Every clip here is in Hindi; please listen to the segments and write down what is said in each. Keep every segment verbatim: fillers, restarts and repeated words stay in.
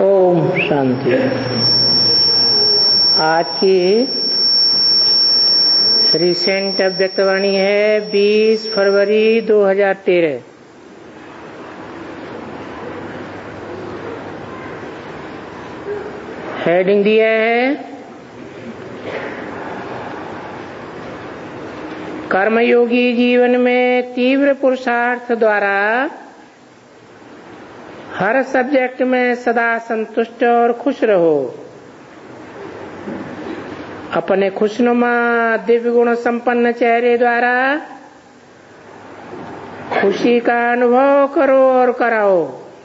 ओम शांति। आज की रिसेंट अव्यक्तवाणी है बीस फरवरी दो हज़ार तेरह। हेडिंग दिया है कर्मयोगी जीवन में तीव्र पुरुषार्थ द्वारा हर सब्जेक्ट में सदा संतुष्ट और खुश रहो। अपने खुशनुमा दिव्य गुण संपन्न चेहरे द्वारा खुशी का अनुभव करो और कराओ।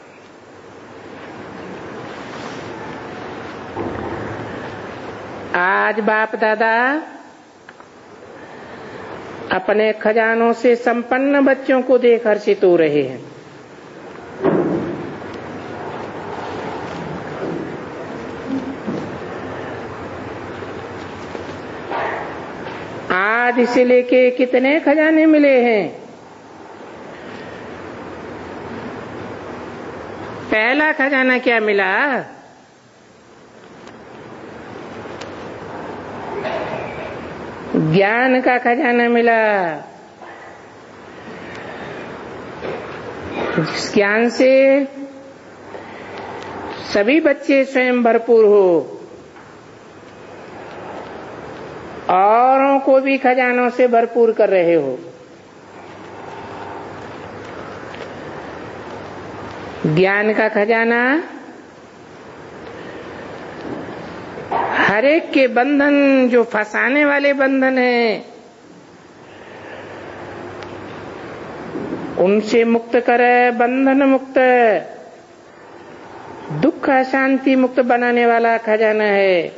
आज बाप दादा अपने खजानों से संपन्न बच्चों को देख हर्षित हो रहे हैं। आज इसे लेके कितने खजाने मिले हैं। पहला खजाना क्या मिला? ज्ञान का खजाना मिला। जिस ज्ञान से सभी बच्चे स्वयं भरपूर हो, औरों को भी खजानों से भरपूर कर रहे हो। ज्ञान का खजाना हर एक के बंधन, जो फंसाने वाले बंधन हैं, उनसे मुक्त करे, बंधन मुक्त, दुख अशांति मुक्त बनाने वाला खजाना है।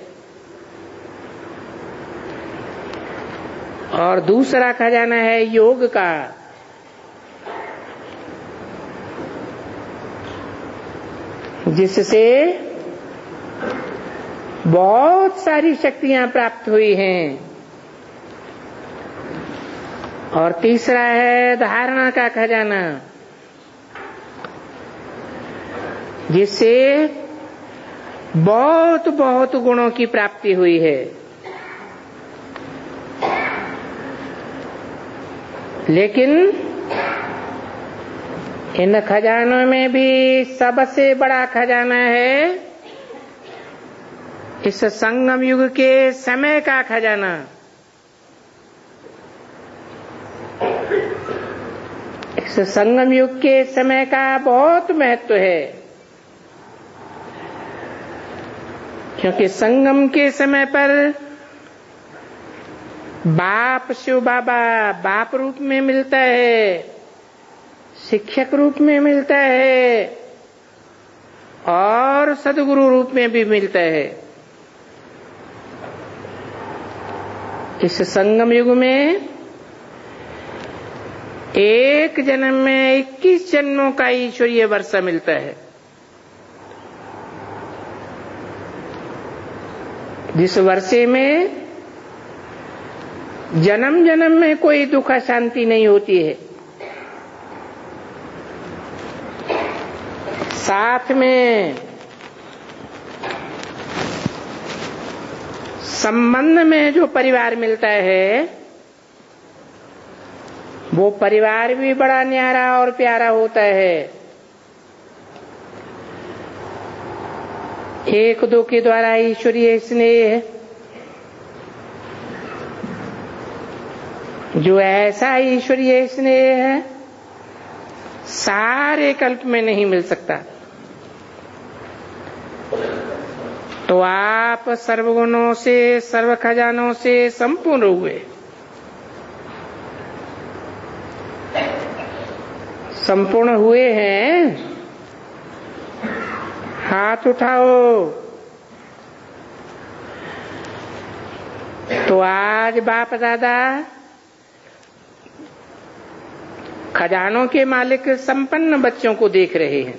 और दूसरा खजाना है योग का। जिससे बहुत सारी शक्तियां प्राप्त हुई हैं। और तीसरा है धारणा का खजाना, जिससे बहुत बहुत गुणों की प्राप्ति हुई है। लेकिन इन खजानों में भी सबसे बड़ा खजाना है इस संगम युग के समय का खजाना। इस संगम युग के समय का बहुत महत्व है, क्योंकि संगम के समय पर बाप शिव बाबा बाप रूप में मिलता है, शिक्षक रूप में मिलता है और सदगुरु रूप में भी मिलता है। इस संगम युग में एक जन्म में इक्कीस जन्मों का ईश्वरीय वर्षा मिलता है। जिस वर्षे में जन्म जन्म में कोई दुख शांति नहीं होती है, साथ में संबंध में जो परिवार मिलता है, वो परिवार भी बड़ा न्यारा और प्यारा होता है। एक दो के द्वारा ईश्वरीय स्नेह, जो ऐसा ईश्वरीय स्नेह है, सारे कल्प में नहीं मिल सकता। तो आप सर्वगुणों से, सर्व खजानों से संपूर्ण हुए। संपूर्ण हुए हैं, हाथ उठाओ। तो आज बाप दादा खजानों के मालिक संपन्न बच्चों को देख रहे हैं।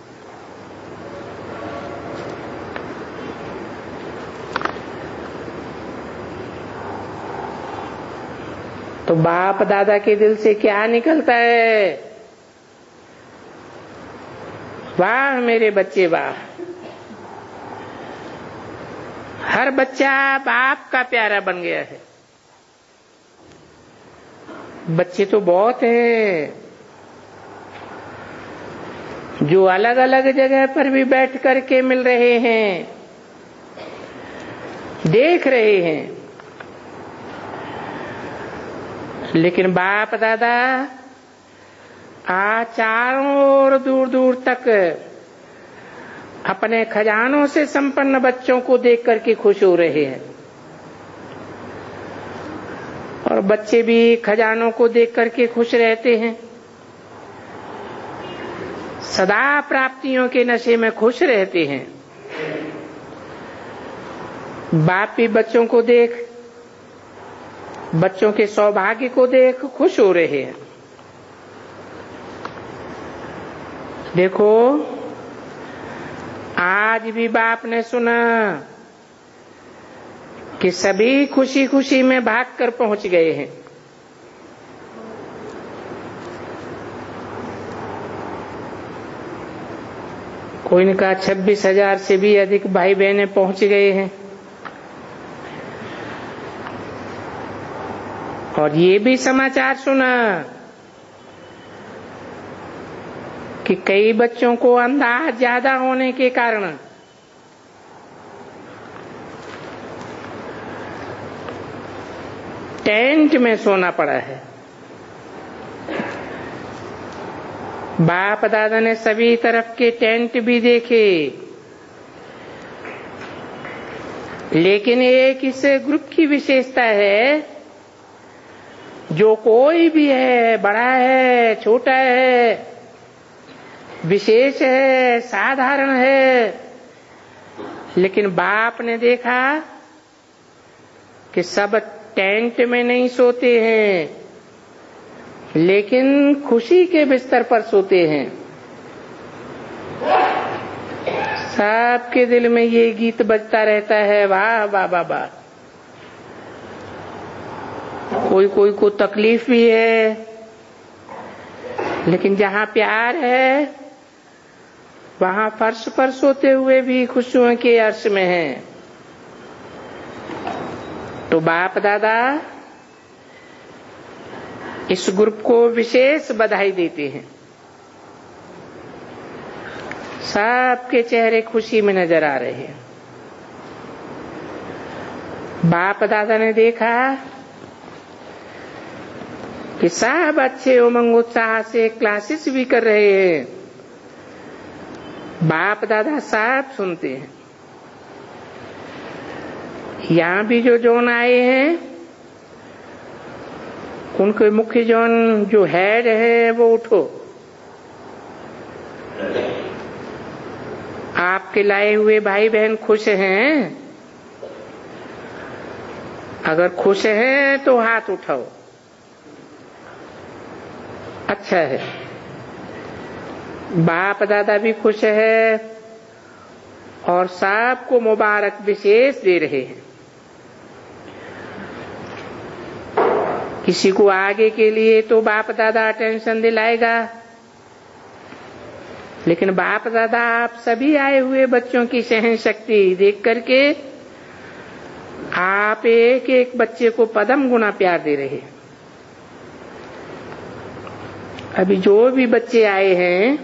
तो बाप दादा के दिल से क्या निकलता है? वाह मेरे बच्चे वाह, हर बच्चा बाप का प्यारा बन गया है। बच्चे तो बहुत हैं जो अलग अलग जगह पर भी बैठ करके मिल रहे हैं, देख रहे हैं, लेकिन बाप दादा आज चारों ओर दूर दूर तक अपने खजानों से संपन्न बच्चों को देख करके खुश हो रहे हैं, और बच्चे भी खजानों को देख करके खुश रहते हैं। सदा प्राप्तियों के नशे में खुश रहते हैं। बाप भी बच्चों को देख, बच्चों के सौभाग्य को देख खुश हो रहे हैं। देखो, आज भी बाप ने सुना कि सभी खुशी खुशी में भागकर पहुंच गए हैं। कोई ने कहा छब्बीस हजार से भी अधिक भाई बहनें पहुंच गए हैं। और ये भी समाचार सुना कि कई बच्चों को अंदाज ज्यादा होने के कारण टेंट में सोना पड़ा है। बाप दादा ने सभी तरफ के टेंट भी देखे, लेकिन एक इस ग्रुप की विशेषता है, जो कोई भी है, बड़ा है, छोटा है, विशेष है, साधारण है, लेकिन बाप ने देखा कि सब टेंट में नहीं सोते हैं, लेकिन खुशी के बिस्तर पर सोते हैं। सबके दिल में ये गीत बजता रहता है, वाह वाह वाह वाह। कोई कोई को तकलीफ भी है, लेकिन जहाँ प्यार है वहाँ फर्श पर सोते हुए भी खुशियों के अर्श में हैं। तो बाप दादा इस ग्रुप को विशेष बधाई देते हैं। सबके चेहरे खुशी में नजर आ रहे हैं। बाप दादा ने देखा कि सब अच्छे उमंग उत्साह से क्लासेस भी कर रहे हैं। बाप दादा सब सुनते हैं। यहाँ भी जो जॉन आए हैं, उनके मुख्य जॉन जो हेड है वो उठो। आपके लाए हुए भाई बहन खुश हैं? अगर खुश हैं तो हाथ उठाओ। अच्छा है। बाप दादा भी खुश है और सबको मुबारक विशेष दे रहे हैं। किसी को आगे के लिए तो बाप दादा टेंशन दिलाएगा, लेकिन बाप दादा आप सभी आए हुए बच्चों की सहन शक्ति देख करके आप एक एक बच्चे को पदम गुना प्यार दे रहे हैं। अभी जो भी बच्चे आए हैं,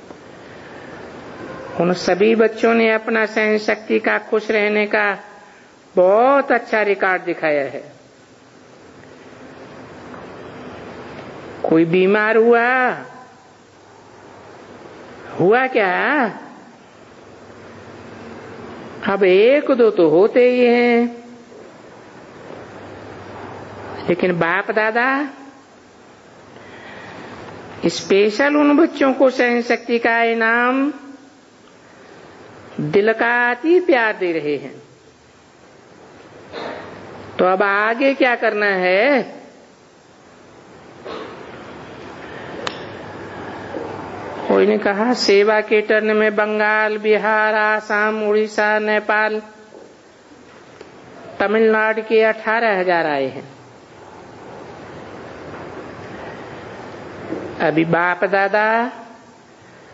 उन सभी बच्चों ने अपना सहन शक्ति का, खुश रहने का बहुत अच्छा रिकॉर्ड दिखाया है। कोई बीमार हुआ हुआ क्या? अब एक दो तो होते ही हैं, लेकिन बाप दादा स्पेशल उन बच्चों को सहन शक्ति का इनाम दिल का अति प्यार दे रहे हैं। तो अब आगे क्या करना है? कोई ने कहा सेवा के टर्न में बंगाल, बिहार, आसाम, उड़ीसा, नेपाल, तमिलनाडु के अठारह हजार आए हैं। अभी बाप दादा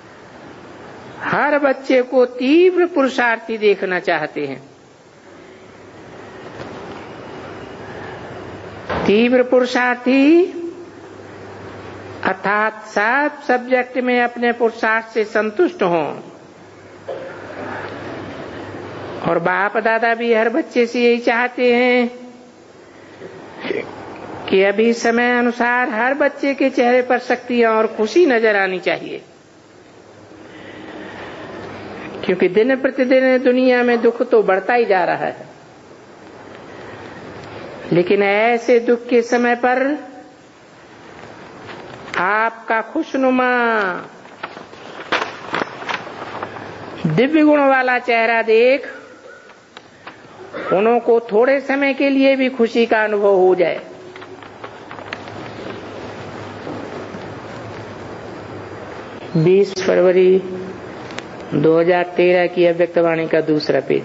हर बच्चे को तीव्र पुरुषार्थी देखना चाहते हैं। तीव्र पुरुषार्थी अर्थात सब सब्जेक्ट में अपने पुरुषार्थ से संतुष्ट हों। और बाप दादा भी हर बच्चे से यही चाहते हैं कि अभी समय अनुसार हर बच्चे के चेहरे पर शक्तियां और खुशी नजर आनी चाहिए, क्योंकि दिन प्रतिदिन दुनिया में दुख तो बढ़ता ही जा रहा है। लेकिन ऐसे दुख के समय पर आपका खुशनुमा दिव्य गुण वाला चेहरा देख उन्हों को थोड़े समय के लिए भी खुशी का अनुभव हो जाए। बीस फरवरी दो हज़ार तेरह की अव्यक्तवाणी का दूसरा पेज।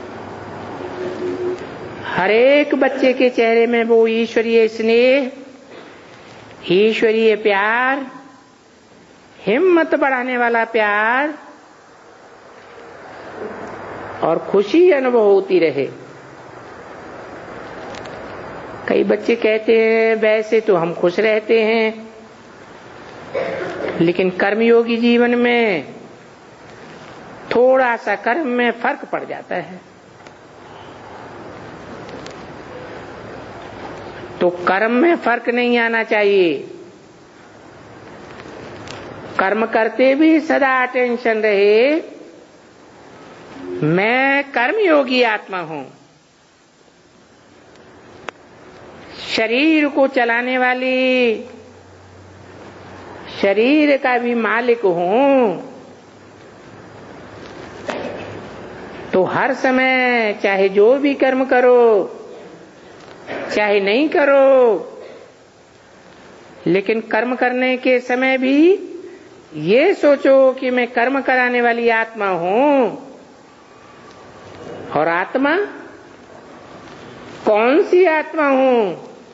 हर एक बच्चे के चेहरे में वो ईश्वरीय स्नेह, ईश्वरीय प्यार, हिम्मत बढ़ाने वाला प्यार और खुशी अनुभव होती रहे। कई बच्चे कहते हैं वैसे तो हम खुश रहते हैं, लेकिन कर्मयोगी जीवन में थोड़ा सा कर्म में फर्क पड़ जाता है। तो कर्म में फर्क नहीं आना चाहिए। कर्म करते भी सदा टेंशन रहे, मैं कर्मयोगी आत्मा हूं, शरीर को चलाने वाली, शरीर का भी मालिक हूं। तो हर समय चाहे जो भी कर्म करो, चाहे नहीं करो, लेकिन कर्म करने के समय भी ये सोचो कि मैं कर्म कराने वाली आत्मा हूं। और आत्मा कौन सी आत्मा हूं?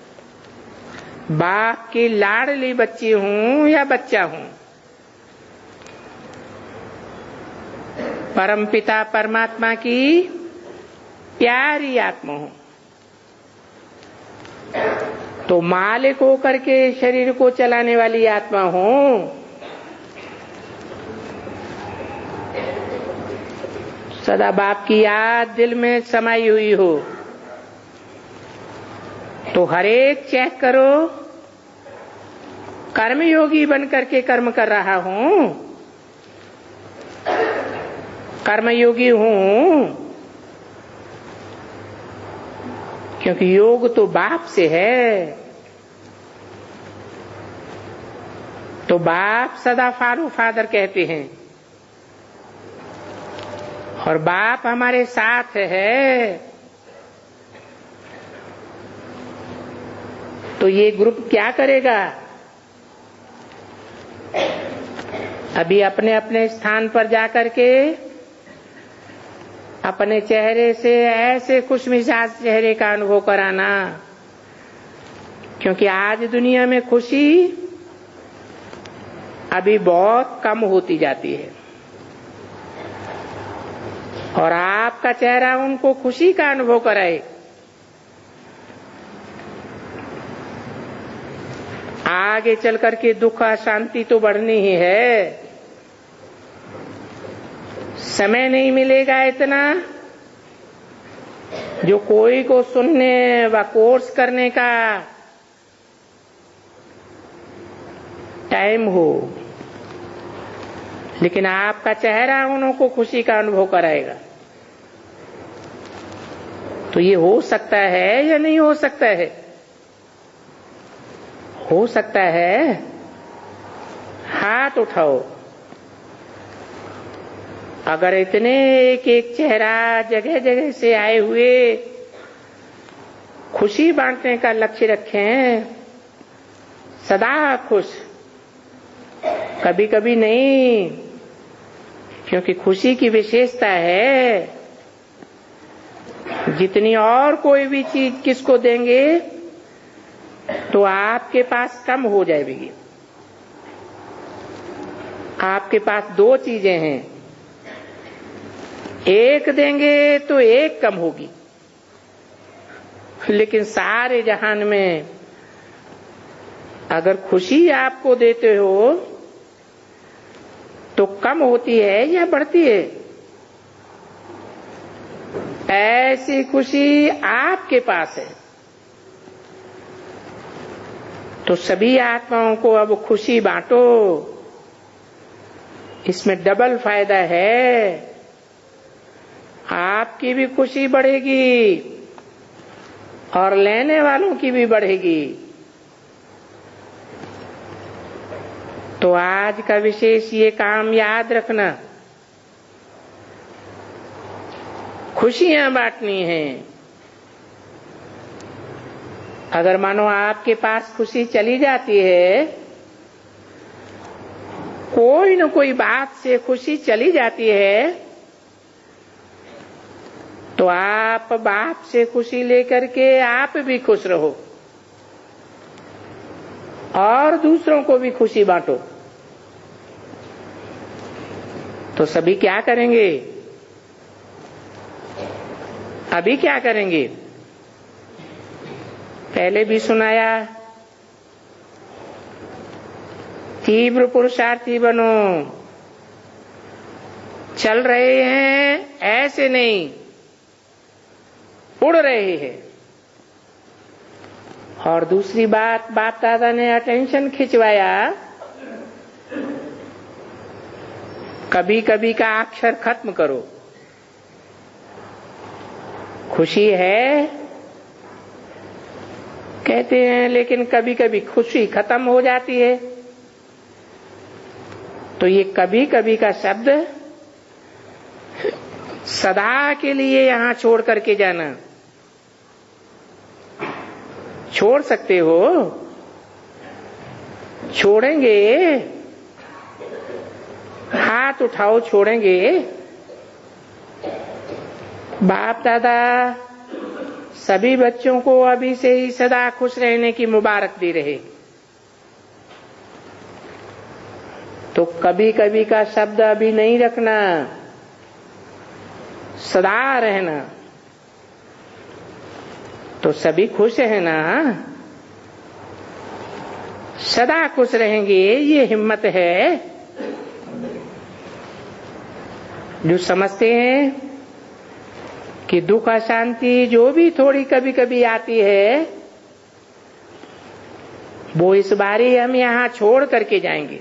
बाप की लाडली बच्ची हूं या बच्चा हूं? परमपिता परमात्मा की प्यारी आत्मा हूं। तो मालिक होकर के शरीर को चलाने वाली आत्मा हूं। सदा बाप की याद दिल में समाई हुई हो तो हर एक चेक करो, कर्मयोगी बन करके कर्म कर रहा हूं, कर्मयोगी हूं, क्योंकि योग तो बाप से है। तो बाप सदा फादर फादर कहते हैं और बाप हमारे साथ है। तो ये ग्रुप क्या करेगा? अभी अपने अपने स्थान पर जाकर के अपने चेहरे से ऐसे खुशमिजाज चेहरे का अनुभव कराना, क्योंकि आज दुनिया में खुशी अभी बहुत कम होती जाती है और आपका चेहरा उनको खुशी का अनुभव कराए। आगे चल करके दुख अशांति तो बढ़नी ही है। समय नहीं मिलेगा इतना जो कोई को सुनने व कोर्स करने का टाइम हो, लेकिन आपका चेहरा उन्हों को खुशी का अनुभव कराएगा। तो ये हो सकता है या नहीं हो सकता है? हो सकता है। हाथ उठाओ। अगर इतने एक एक चेहरा जगह जगह से आए हुए खुशी बांटने का लक्ष्य रखें, सदा खुश, कभी कभी नहीं, क्योंकि खुशी की विशेषता है जितनी और कोई भी चीज किसको देंगे तो आपके पास कम हो जाएगी। आपके पास दो चीजें हैं, एक देंगे तो एक कम होगी। लेकिन सारे जहान में अगर खुशी आपको देते हो तो कम होती है या बढ़ती है? ऐसी खुशी आपके पास है। तो सभी आत्माओं को अब खुशी बांटो, इसमें डबल फायदा है। आपकी भी खुशी बढ़ेगी और लेने वालों की भी बढ़ेगी। तो आज का विशेष ये काम याद रखना, खुशियां बांटनी है। अगर मानो आपके पास खुशी चली जाती है, कोई न कोई बात से खुशी चली जाती है, तो आप बाप से खुशी लेकर के आप भी खुश रहो और दूसरों को भी खुशी बांटो। तो सभी क्या करेंगे? अभी क्या करेंगे? पहले भी सुनाया, तीव्र पुरुषार्थी बनो। चल रहे हैं ऐसे नहीं, उड़ रहे हैं। और दूसरी बात, बाप दादा ने अटेंशन खिंचवाया, कभी कभी का अक्षर खत्म करो। खुशी है कहते हैं, लेकिन कभी कभी खुशी खत्म हो जाती है। तो ये कभी कभी का शब्द सदा के लिए यहां छोड़ करके जाना। छोड़ सकते हो? छोड़ेंगे? हाथ उठाओ, छोड़ेंगे? बाप दादा सभी बच्चों को अभी से ही सदा खुश रहने की मुबारक दे रहे। तो कभी कभी का शब्द अभी नहीं रखना, सदा रहना। तो सभी खुश है ना? सदा खुश रहेंगे, ये हिम्मत है। जो समझते हैं कि दुख अशांति जो भी थोड़ी कभी कभी आती है, वो इस बारी हम यहां छोड़ करके जाएंगे।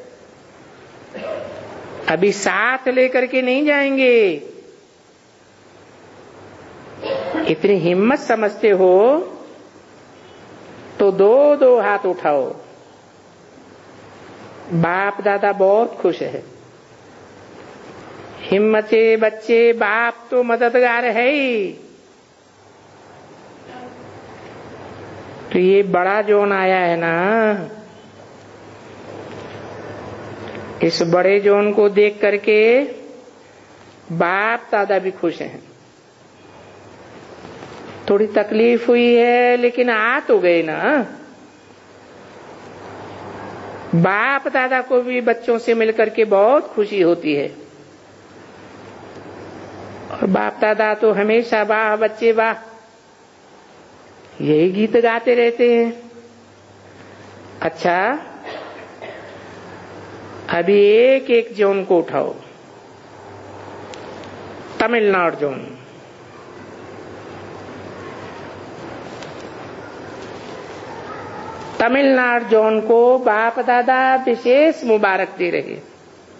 अभी साथ लेकर के नहीं जाएंगे। इतनी हिम्मत समझते हो तो दो दो हाथ उठाओ। बाप दादा बहुत खुश है। हिम्मते बच्चे, बाप तो मददगार है ही। तो ये बड़ा जोन आया है ना, इस बड़े जोन को देख करके बाप दादा भी खुश हैं। थोड़ी तकलीफ हुई है लेकिन आ तो गए ना। बाप दादा को भी बच्चों से मिलकर के बहुत खुशी होती है। और बाप दादा तो हमेशा वाह बच्चे वाह यही गीत गाते रहते हैं। अच्छा, अभी एक एक जोन को उठाओ। तमिलनाडु जोन, तमिलनाडु जोन को बाप दादा विशेष मुबारक दे रहे हैं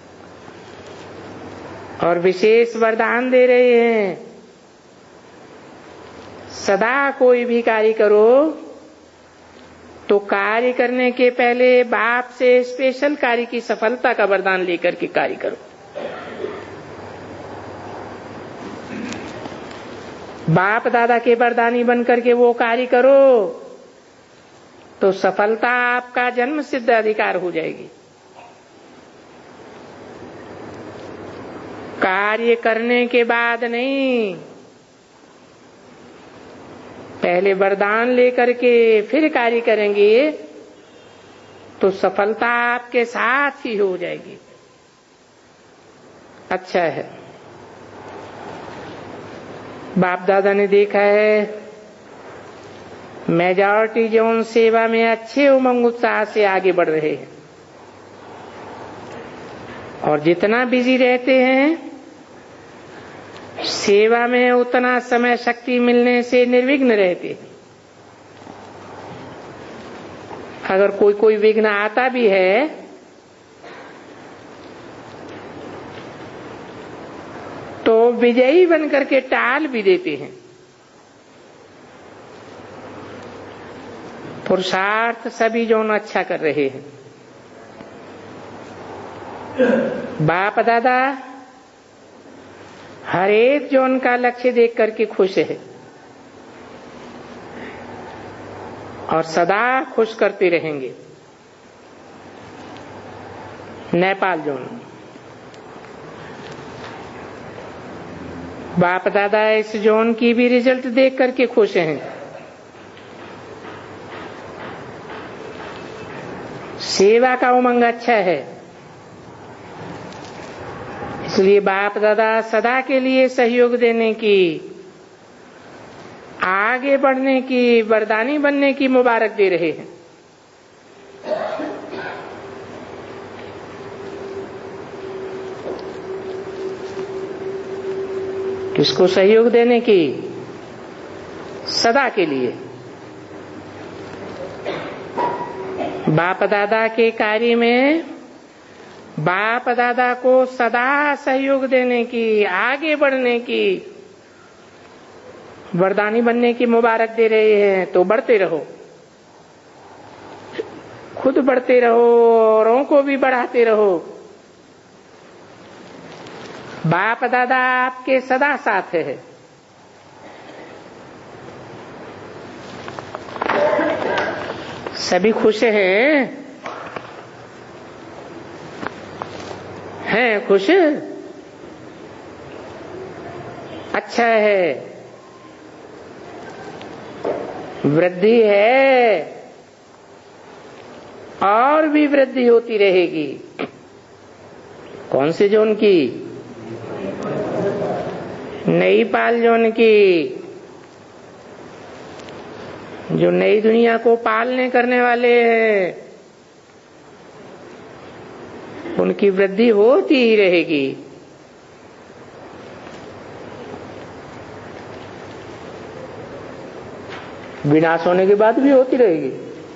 और विशेष वरदान दे रहे हैं। सदा कोई भी कार्य करो तो कार्य करने के पहले बाप से स्पेशल कार्य की सफलता का वरदान लेकर के कार्य करो। बाप दादा के वरदानी बनकर के वो कार्य करो तो सफलता आपका जन्म सिद्ध अधिकार हो जाएगी। कार्य करने के बाद नहीं, पहले वरदान लेकर के फिर कार्य करेंगे तो सफलता आपके साथ ही हो जाएगी। अच्छा है, बाप दादा ने देखा है मेजॉरिटी जोन सेवा में अच्छे उमंग उत्साह से आगे बढ़ रहे हैं और जितना बिजी रहते हैं सेवा में उतना समय शक्ति मिलने से निर्विघ्न रहते हैं। अगर कोई कोई विघ्न आता भी है तो विजयी बनकर के टाल भी देते हैं। पुरुषार्थ सभी जोन अच्छा कर रहे हैं। बाप दादा हर एक जोन का लक्ष्य देख करके खुश है और सदा खुश करते रहेंगे। नेपाल जोन बाप दादा इस जोन की भी रिजल्ट देख करके खुश हैं। सेवा का उमंग अच्छा है, इसलिए बाप दादा सदा के लिए सहयोग देने की, आगे बढ़ने की, वरदानी बनने की मुबारक दे रहे हैं। किसको सहयोग देने की? सदा के लिए। बाप दादा के कार्य में बाप दादा को सदा सहयोग देने की, आगे बढ़ने की, वरदानी बनने की मुबारक दे रहे हैं। तो बढ़ते रहो, खुद बढ़ते रहो, औरों को भी बढ़ाते रहो। बाप दादा आपके सदा साथ है। सभी खुश हैं? हैं खुश? अच्छा है, वृद्धि है और भी वृद्धि होती रहेगी। कौन से जोन की? नई पाल जोन की, जो नई दुनिया को पालने करने वाले हैं, उनकी वृद्धि होती ही रहेगी। विनाश होने के बाद भी होती रहेगी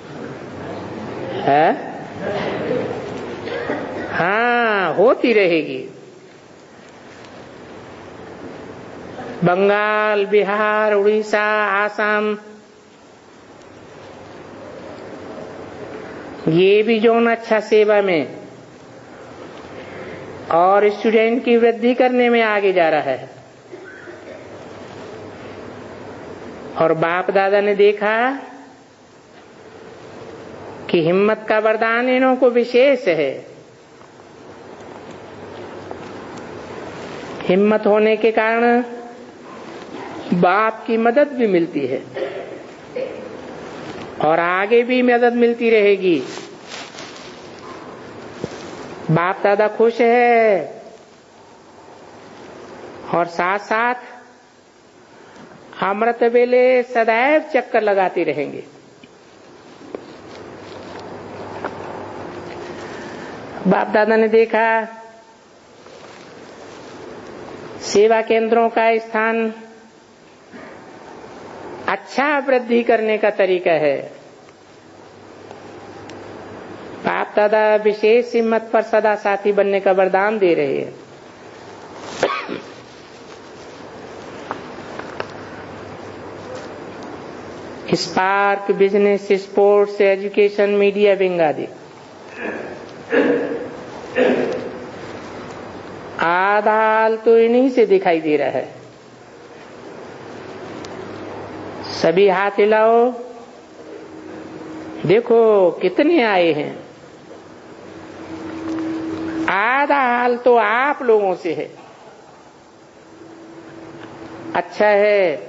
है? हाँ, होती रहेगी। बंगाल, बिहार, उड़ीसा, आसाम, ये भी जोन अच्छा सेवा में और स्टूडेंट की वृद्धि करने में आगे जा रहा है। और बाप दादा ने देखा कि हिम्मत का वरदान इन्हों को विशेष है। हिम्मत होने के कारण बाप की मदद भी मिलती है और आगे भी मदद मिलती रहेगी। बाप दादा खुश है और साथ साथ अमृत वेले सदैव चक्कर लगाते रहेंगे। बाप दादा ने देखा सेवा केंद्रों का स्थान अच्छा वृद्धि करने का तरीका है। बाप दादा विशेष हिम्मत पर सदा साथी बनने का वरदान दे रहे हैं। Spark, business, sports, education, media wing आदि आधा हाल तो इन्हीं से दिखाई दे रहा है। सभी हाथ हिलाओ, देखो कितने आए हैं। आधा हाल तो आप लोगों से है। अच्छा है,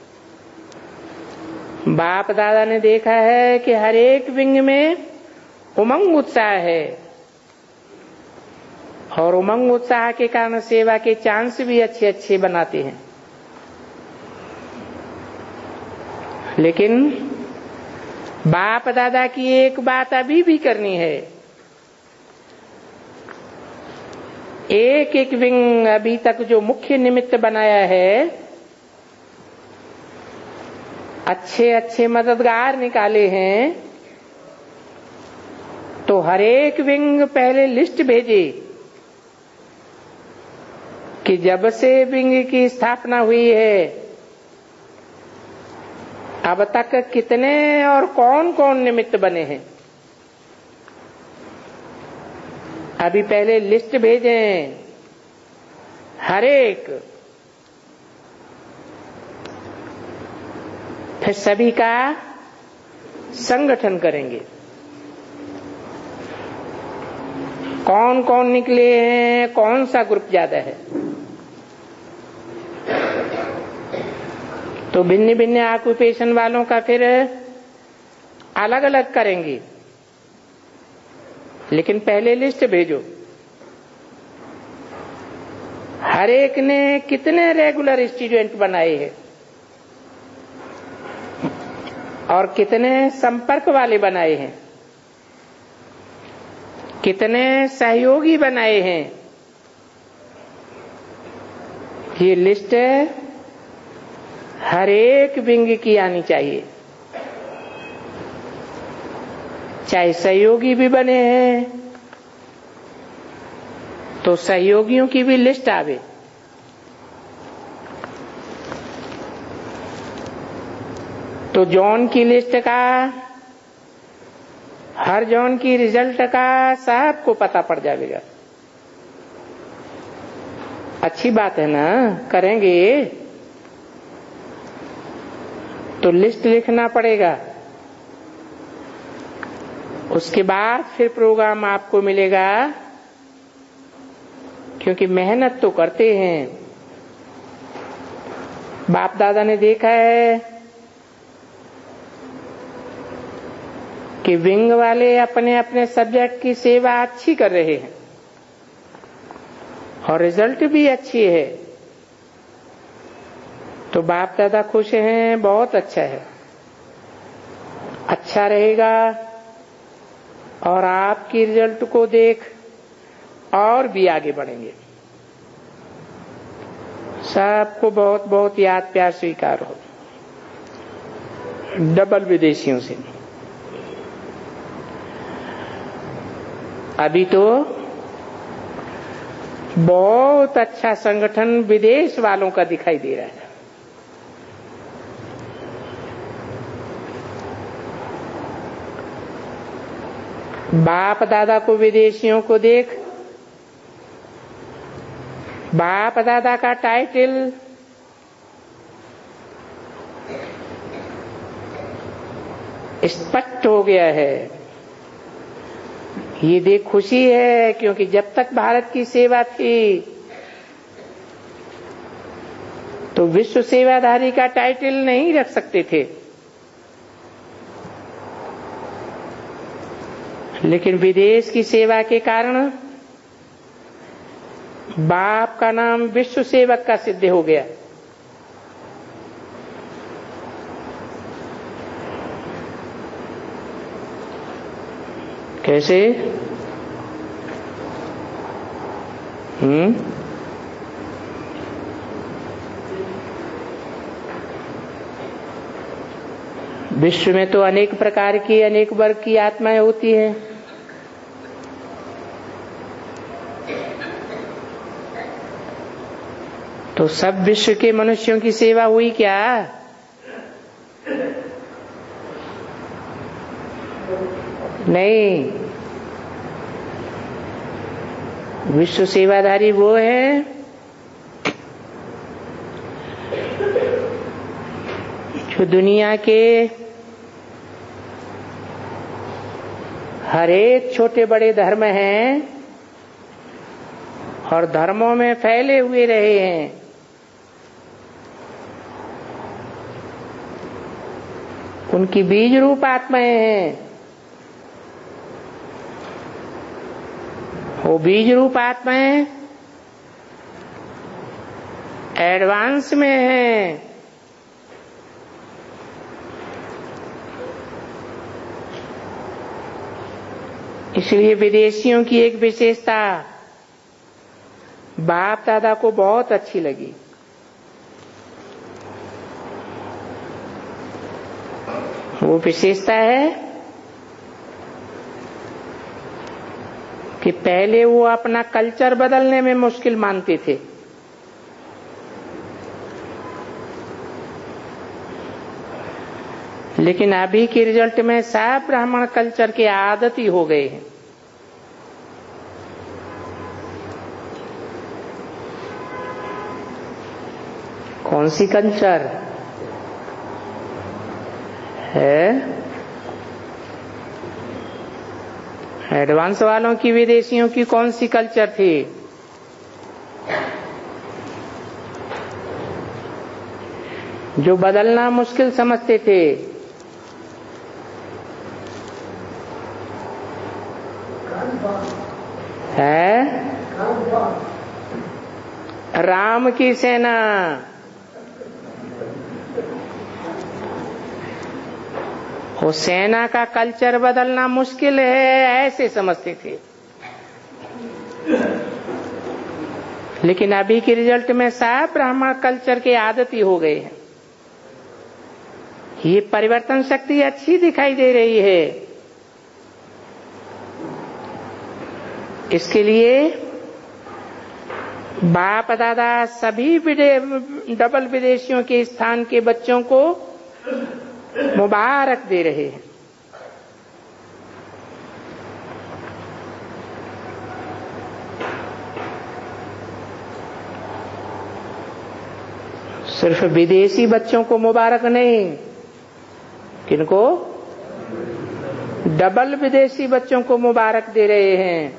बाप दादा ने देखा है कि हर एक विंग में उमंग उत्साह है और उमंग उत्साह के कारण सेवा के चांस भी अच्छे अच्छे बनाते हैं। लेकिन बाप दादा की एक बात अभी भी करनी है। एक एक विंग अभी तक जो मुख्य निमित्त बनाया है, अच्छे अच्छे मददगार निकाले हैं, तो हर एक विंग पहले लिस्ट भेजे कि जब से विंग की स्थापना हुई है अब तक कितने और कौन कौन निमित्त बने हैं। अभी पहले लिस्ट भेजें हर एक, फिर सभी का संगठन करेंगे। कौन कौन निकले हैं, कौन सा ग्रुप ज्यादा है, तो भिन्न भिन्न ऑक्यूपेशन वालों का फिर अलग अलग करेंगे। लेकिन पहले लिस्ट भेजो हर एक ने कितने रेगुलर स्टूडेंट बनाए हैं और कितने संपर्क वाले बनाए हैं, कितने सहयोगी बनाए हैं। ये लिस्ट हर एक विंग की आनी चाहिए। चाहे सहयोगी भी बने हैं तो सहयोगियों की भी लिस्ट आवे। तो जोन की लिस्ट का, हर जोन की रिजल्ट का सबको पता पड़ जाएगा। अच्छी बात है ना, करेंगे तो लिस्ट लिखना पड़ेगा। उसके बाद फिर प्रोग्राम आपको मिलेगा, क्योंकि मेहनत तो करते हैं। बाप दादा ने देखा है कि विंग वाले अपने अपने सब्जेक्ट की सेवा अच्छी कर रहे हैं और रिजल्ट भी अच्छी है, तो बाप दादा खुश हैं, बहुत अच्छा है। अच्छा रहेगा और आपकी रिजल्ट को देख और भी आगे बढ़ेंगे। सबको बहुत बहुत याद प्यार स्वीकार हो, डबल विदेशियों से। अभी तो बहुत अच्छा संगठन विदेश वालों का दिखाई दे रहा है। बाप दादा को विदेशियों को देख, बाप दादा का टाइटल स्पष्ट हो गया है। ये देख खुशी है, क्योंकि जब तक भारत की सेवा थी तो विश्व सेवाधारी का टाइटल नहीं रख सकते थे, लेकिन विदेश की सेवा के कारण बाप का नाम विश्व सेवक का सिद्ध हो गया। कैसे? हम्म विश्व में तो अनेक प्रकार की, अनेक वर्ग की आत्माएं होती हैं। तो सब विश्व के मनुष्यों की सेवा हुई क्या? नहीं, विश्व सेवाधारी वो है जो दुनिया के हर एक छोटे बड़े धर्म हैं और धर्मों में फैले हुए रहे हैं। उनकी बीज रूप आत्माएं हैं। वो बीज रूप आत्माएं एडवांस में हैं। इसलिए विदेशियों की एक विशेषता बाप दादा को बहुत अच्छी लगी। वो विशेषता है कि पहले वो अपना कल्चर बदलने में मुश्किल मानते थे, लेकिन अभी के रिजल्ट में सब ब्राह्मण कल्चर के आदती हो गए हैं। कौन सी कल्चर है? एडवांस वालों की, विदेशियों की कौन सी कल्चर थी? जो बदलना मुश्किल समझते थे। है राम की सेना। वो सेना का कल्चर बदलना मुश्किल है ऐसे समझते थे, लेकिन अभी के रिजल्ट में सब ब्राह्मण कल्चर के आदती हो गए हैं। ये परिवर्तन शक्ति अच्छी दिखाई दे रही है। इसके लिए बाप दादा सभी डबल विदेशियों के स्थान के बच्चों को मुबारक दे रहे हैं। सिर्फ विदेशी बच्चों को मुबारक नहीं, किनको? डबल विदेशी बच्चों को मुबारक दे रहे हैं।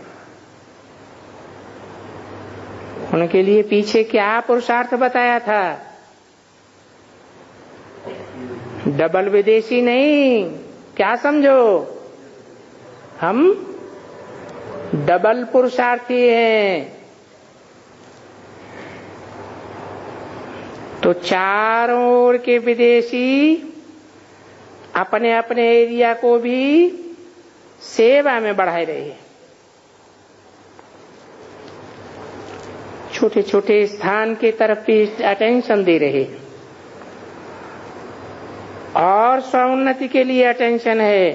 उनके लिए पीछे क्या पुरुषार्थ बताया था? डबल विदेशी नहीं, क्या समझो, हम डबल पुरुषार्थी हैं। तो चारों ओर के विदेशी अपने अपने एरिया को भी सेवा में बढ़ाए रहे हैं। छोटे छोटे स्थान के तरफ भी अटेंशन दे रहे हैं और स्वोन्नति के लिए अटेंशन है।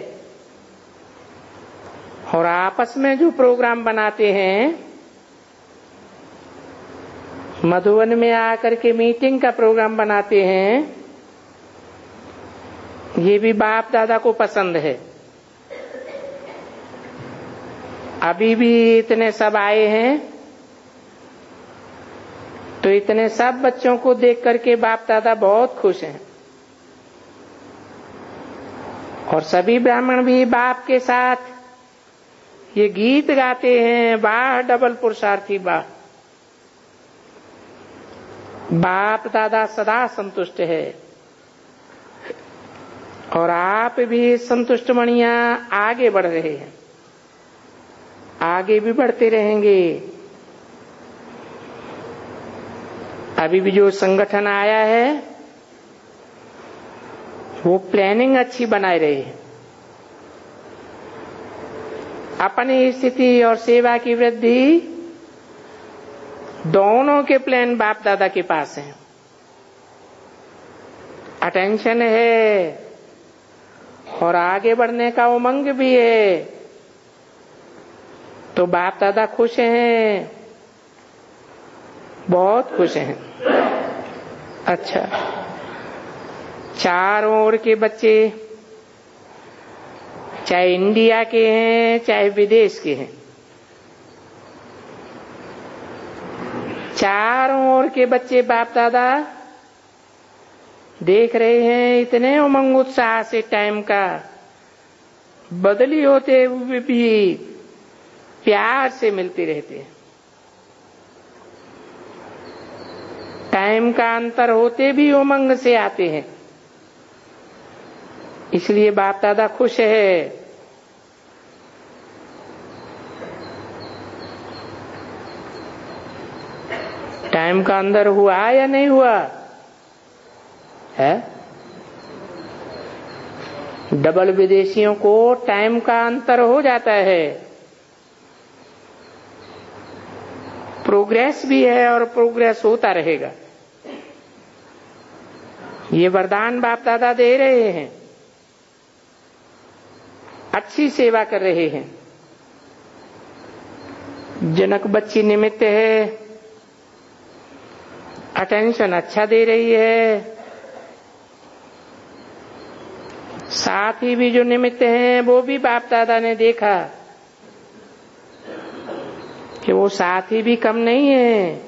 और आपस में जो प्रोग्राम बनाते हैं, मधुबन में आकर के मीटिंग का प्रोग्राम बनाते हैं, ये भी बाप दादा को पसंद है। अभी भी इतने सब आए हैं, तो इतने सब बच्चों को देख करके बाप दादा बहुत खुश हैं। और सभी ब्राह्मण भी बाप के साथ ये गीत गाते हैं, वाह डबल पुरुषार्थी वाह। बाप दादा सदा संतुष्ट है और आप भी संतुष्ट मणिया आगे बढ़ रहे हैं, आगे भी बढ़ते रहेंगे। अभी भी जो संगठन आया है वो प्लानिंग अच्छी बनाए रहे हैं। अपनी स्थिति और सेवा की वृद्धि दोनों के प्लान बाप दादा के पास हैं। अटेंशन है और आगे बढ़ने का उमंग भी है, तो बाप दादा खुश हैं, बहुत खुश हैं। अच्छा, चारों ओर के बच्चे चाहे इंडिया के हैं चाहे विदेश के हैं, चारों ओर के बच्चे बाप दादा देख रहे हैं। इतने उमंग उत्साह से टाइम का बदली होते हुए भी प्यार से मिलते रहते हैं। टाइम का अंतर होते भी उमंग से आते हैं। इसलिए बाप दादा खुश है। टाइम का अंदर हुआ या नहीं हुआ है? डबल विदेशियों को टाइम का अंतर हो जाता है। प्रोग्रेस भी है और प्रोग्रेस होता रहेगा। ये वरदान बाप दादा दे रहे हैं, अच्छी सेवा कर रहे हैं। जनक बच्ची निमित्त है, अटेंशन अच्छा दे रही है। साथी भी जो निमित्त हैं वो भी बाप दादा ने देखा कि वो साथी भी कम नहीं है।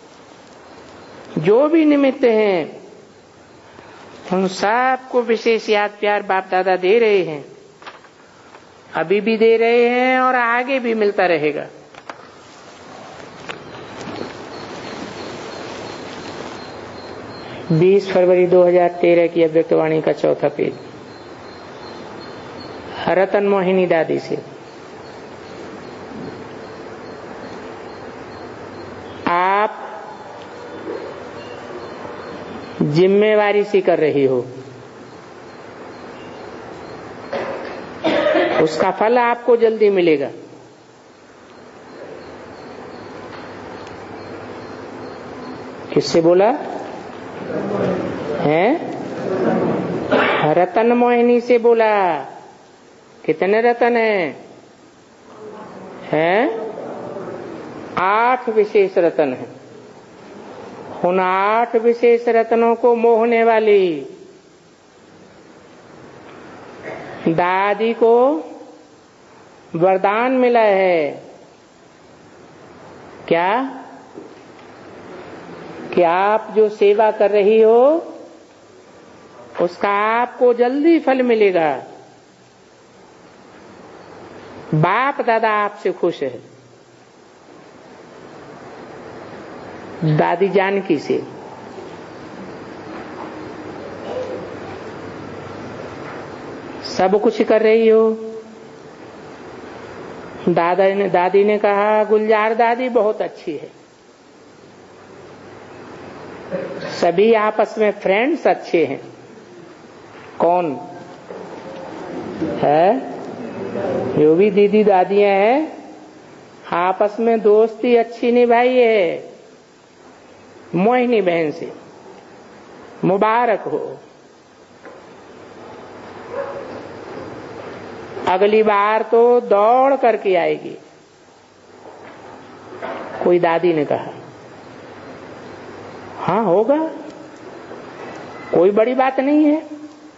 जो भी निमित्त हैं उन सबको विशेष याद प्यार बाप दादा दे रहे हैं, अभी भी दे रहे हैं और आगे भी मिलता रहेगा। बीस फरवरी दो हज़ार तेरह की अव्यक्तवाणी का चौथा पेज, रतन मोहिनी दादी से। आप जिम्मेवारी से कर रही हो, उसका फल आपको जल्दी मिलेगा। किससे बोला है? रतन मोहिनी से बोला। कितने रतन हैं? हैं? आठ विशेष रतन हैं। उन आठ विशेष रत्नों को मोहने वाली दादी को वरदान मिला है। क्या? कि आप जो सेवा कर रही हो उसका आपको जल्दी फल मिलेगा। बाप दादा आपसे खुश है। दादी जानकी से सब कुछ कर रही हो। दादा ने दादी ने कहा गुलजार दादी बहुत अच्छी है। सभी आपस में फ्रेंड्स अच्छे हैं। कौन है? जो भी दीदी दादियां हैं आपस में दोस्ती अच्छी निभाई है। मोहिनी बहन से मुबारक हो। अगली बार तो दौड़ करके आएगी। कोई दादी ने कहा हाँ होगा, कोई बड़ी बात नहीं है।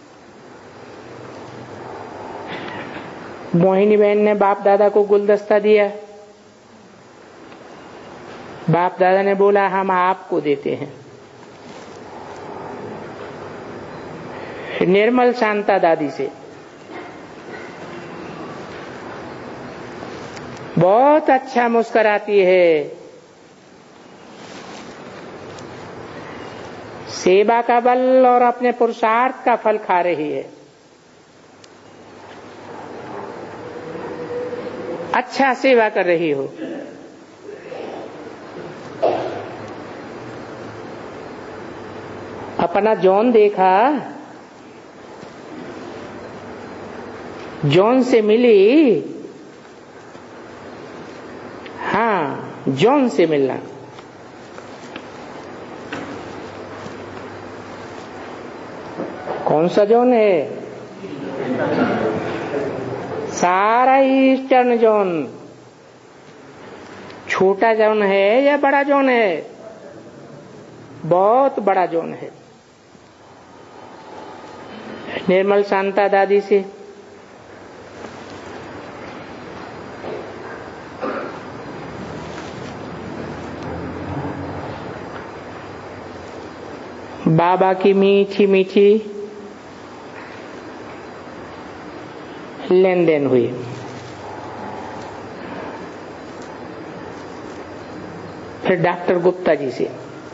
मोहिनी बहन ने बाप दादा को गुलदस्ता दिया। बाप दादा ने बोला हम आपको देते हैं। निर्मल शांता दादी से बहुत अच्छा मुस्कुराती है। सेवा का बल और अपने पुरुषार्थ का फल खा रही है। अच्छा सेवा कर रही हो। अपना जॉन देखा, जॉन से मिली। हाँ, जॉन से मिलना। कौन सा जॉन है? सारा ईस्टर्न जोन। छोटा जोन है या बड़ा जोन है? बहुत बड़ा जोन है। निर्मल शांता दादी से बाबा की मीठी मीठी लेन देन हुई। फिर डॉक्टर गुप्ता जी से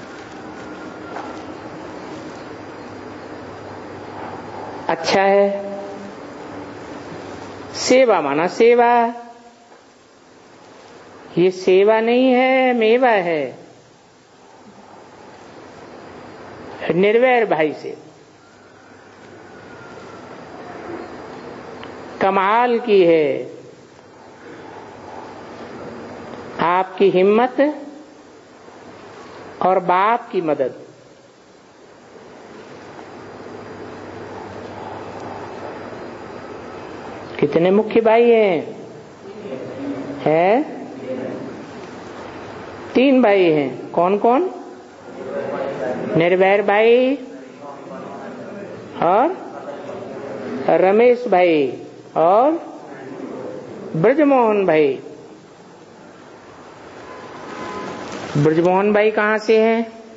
अच्छा है। सेवा माना सेवा। ये सेवा नहीं है, मेवा है। निर्वैर भाई से कमाल की है। आपकी हिम्मत और बाप की मदद। कितने मुख्य भाई हैं? है तीन भाई हैं। कौन कौन? निर्भैर भाई और रमेश भाई और ब्रजमोहन भाई। ब्रजमोहन भाई कहाँ से हैं?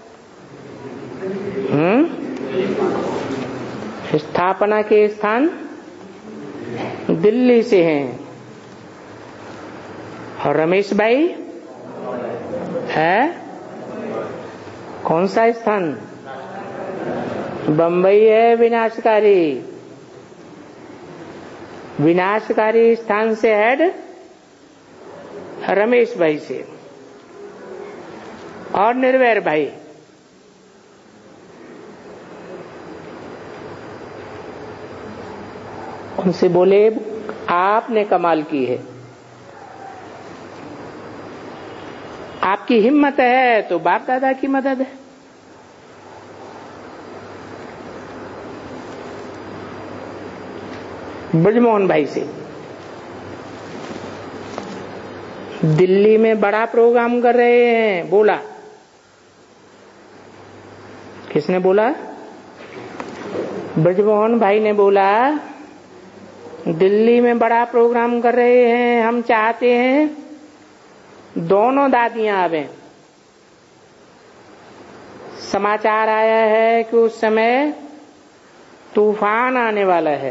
हम्म स्थापना के स्थान दिल्ली से हैं। और रमेश भाई है कौन सा स्थान? बंबई है विनाशकारी। विनाशकारी स्थान से हेड रमेश भाई से। और निर्वैर भाई उनसे बोले आपने कमाल की है, आपकी हिम्मत है तो बाप दादा की मदद है। ब्रजमोहन भाई से दिल्ली में बड़ा प्रोग्राम कर रहे हैं। बोला किसने बोला? ब्रजमोहन भाई ने बोला दिल्ली में बड़ा प्रोग्राम कर रहे हैं, हम चाहते हैं दोनों दादियां आवे। समाचार आया है कि उस समय तूफान आने वाला है।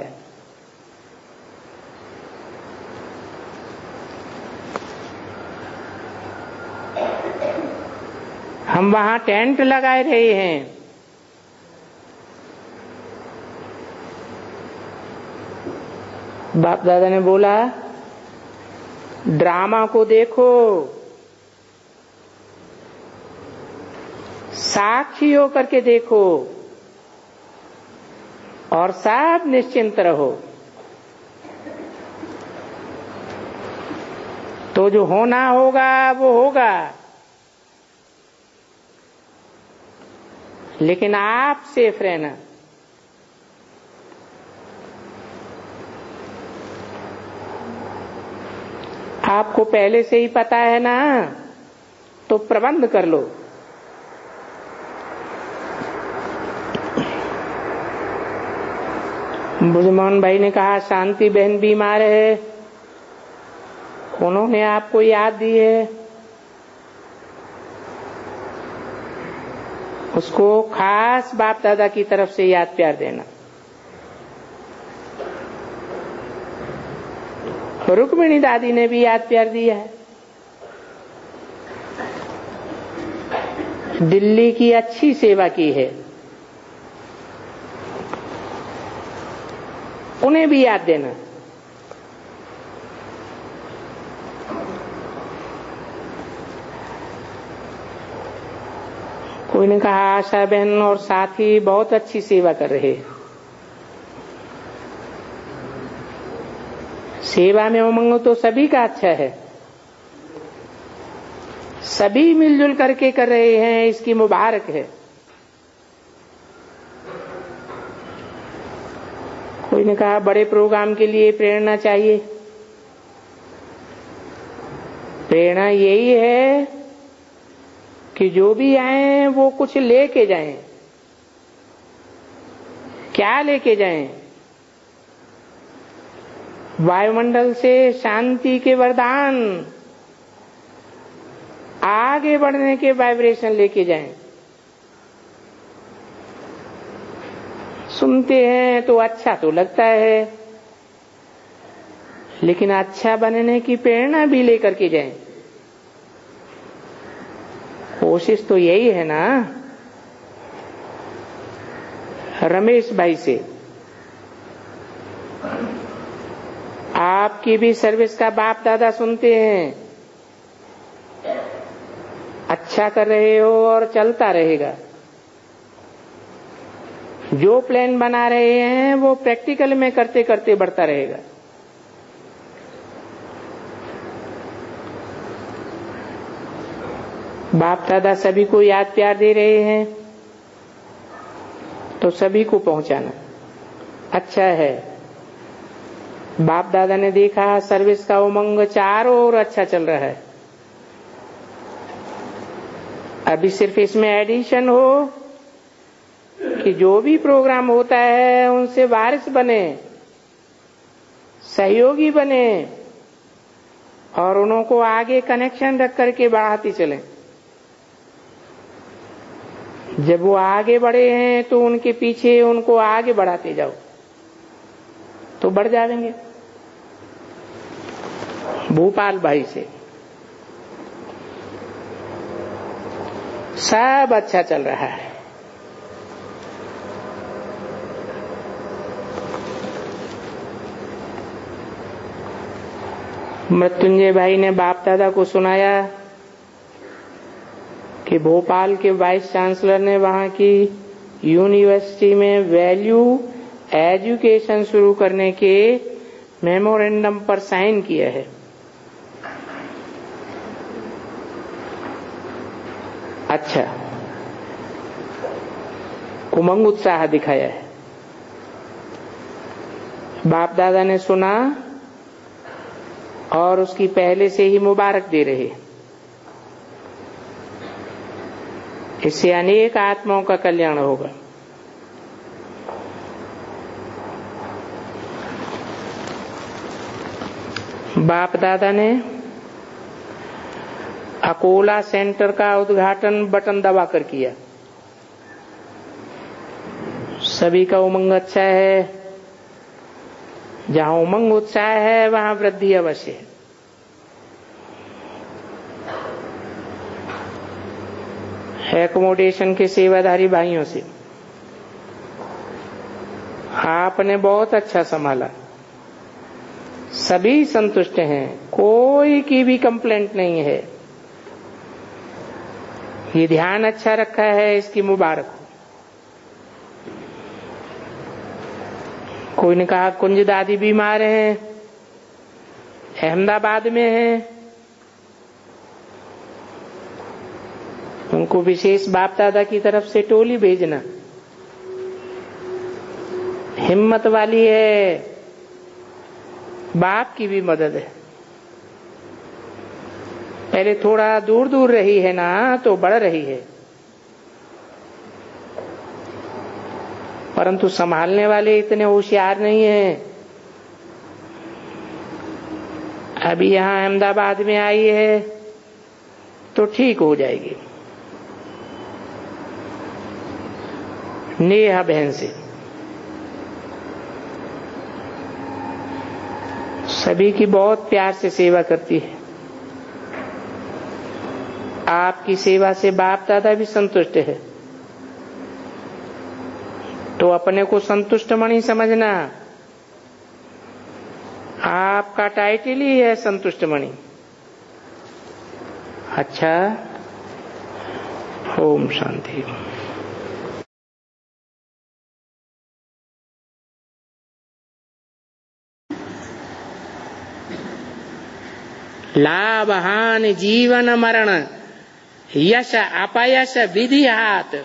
हम वहां टेंट लगाए रहे हैं। बाप दादा ने बोला ड्रामा को देखो, साक्षी होकर के देखो और सब निश्चिंत रहो। तो जो होना होगा वो होगा, लेकिन आप सेफ रहना। आपको पहले से ही पता है ना, तो प्रबंध कर लो। ब्रजमोहन भाई ने कहा शांति बहन बीमार है, उन्होंने आपको याद दी है, उसको खास बाप दादा की तरफ से याद प्यार देना। रुक्मिणी दादी ने भी याद प्यार दिया है। दिल्ली की अच्छी सेवा की है, उन्हें भी याद देना। कोई ने कहा आशा बहन और साथी बहुत अच्छी सेवा कर रहे हैं। सेवा में उमंग तो सभी का अच्छा है, सभी मिलजुल करके कर रहे हैं, इसकी मुबारक है। कोई ने कहा बड़े प्रोग्राम के लिए प्रेरणा चाहिए। प्रेरणा यही है कि जो भी आए वो कुछ लेके जाएं। क्या लेके जाएं? वायुमंडल से शांति के वरदान, आगे बढ़ने के वाइब्रेशन लेके जाएं। सुनते हैं तो अच्छा तो लगता है, लेकिन अच्छा बनने की प्रेरणा भी लेकर के जाएं। कोशिश तो यही है ना। रमेश भाई से आपकी भी सर्विस का बाप दादा सुनते हैं, अच्छा कर रहे हो और चलता रहेगा। जो प्लान बना रहे हैं वो प्रैक्टिकल में करते करते बढ़ता रहेगा। बाप दादा सभी को याद प्यार दे रहे हैं तो सभी को पहुंचाना अच्छा है। बाप दादा ने देखा सर्विस का उमंग चारों ओर अच्छा चल रहा है, अभी सिर्फ इसमें एडिशन हो कि जो भी प्रोग्राम होता है उनसे वारिस बने, सहयोगी बने और उनको आगे कनेक्शन रख करके बढ़ाते चलें। जब वो आगे बढ़े हैं तो उनके पीछे उनको आगे बढ़ाते जाओ तो बढ़ जाएंगे। भूपाल भाई से सब अच्छा चल रहा है। मृत्युंजय भाई ने बाप दादा को सुनाया कि भोपाल के वाइस चांसलर ने वहां की यूनिवर्सिटी में वैल्यू एजुकेशन शुरू करने के मेमोरेंडम पर साइन किया है। अच्छा, उमंग उत्साह दिखाया है। बाप दादा ने सुना और उसकी पहले से ही मुबारक दे रहे। इससे अनेक आत्माओं का कल्याण होगा। बाप दादा ने अकोला सेंटर का उद्घाटन बटन दबाकर किया। सभी का उमंग अच्छा है। जहां उमंग उत्साह है वहां वृद्धि अवश्य है। एकोमोडेशन के सेवाधारी भाइयों से आपने बहुत अच्छा संभाला, सभी संतुष्ट हैं, कोई की भी कंप्लेंट नहीं है। ये ध्यान अच्छा रखा है, इसकी मुबारक हो। कोई ने कहा कुंज दादी बीमार हैं, अहमदाबाद में हैं, उनको विशेष बाप दादा की तरफ से टोली भेजना। हिम्मत वाली है, बाप की भी मदद है। पहले थोड़ा दूर दूर रही है ना तो बढ़ रही है, परंतु संभालने वाले इतने होशियार नहीं हैं। अभी यहां अहमदाबाद में आई है तो ठीक हो जाएगी। नेहा बहन से सभी की बहुत प्यार से सेवा करती है। आपकी सेवा से बाप दादा भी संतुष्ट है, तो अपने को संतुष्ट मणि समझना। आपका टाइटल ही है संतुष्ट मणि। अच्छा, ओम शांति। लाभ हानि जीवन मरण यश अपयश विधि हाथ,